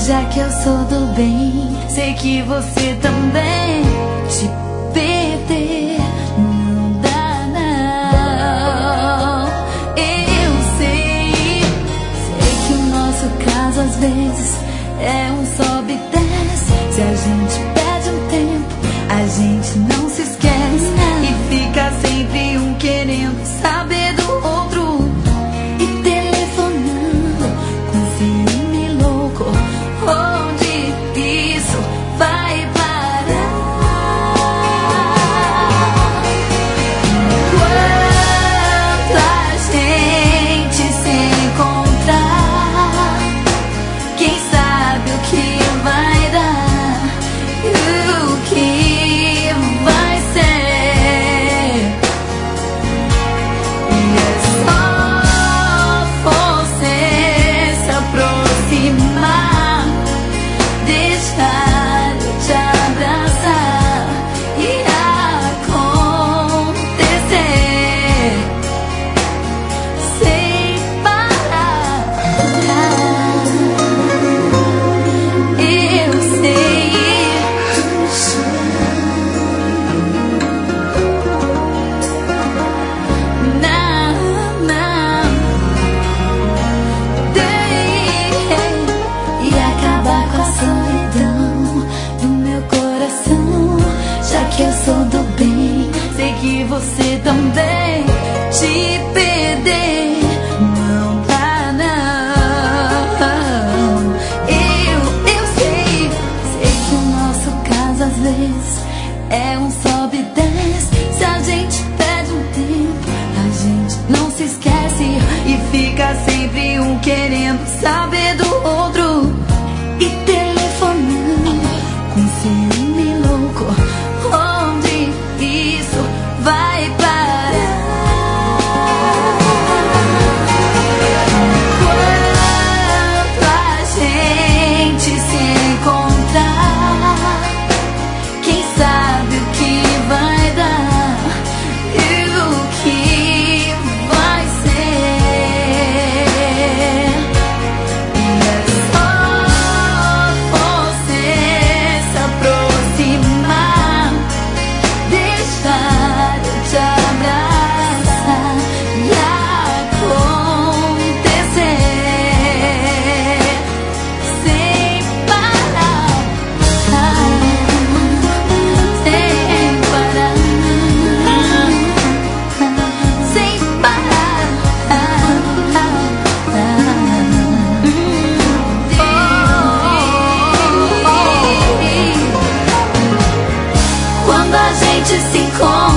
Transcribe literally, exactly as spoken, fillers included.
Já que eu sou do bem, sei que você também. Te perder não dá não. Eu sei, sei que o nosso caso às vezes é um sobe e desce. Se a gente perde um tempo, a gente não se esquece. E fica sempre um querendo saber do outro e telefonando com ciúme louco. Onde isso vai parar? Quando a gente se encontrar, quem sabe o que vai dar e o que vai ser. E é só você se aproximar, deixar eu te abraçar e acontecer sem parar. Eu sei, não, não, e acabar com a solidão do meu coração. Já que eu sou do bem, sei que você também. Te perder não dá não. Eu, eu sei, sei que o nosso caso às vezes é um sobe e desce. Se a gente perde um tempo, a gente não se esquece. E fica sempre um querendo saber do outro e telefonando com ciúme louco. Onde isso vai parar? Quando a gente se encontrar, quem sabe o que vai dar e o que vai ser. E é só você se aproximar, deixar eu te abraçar e acontecer sem parar, sem parar, sem parar. Quando a gente se encontra,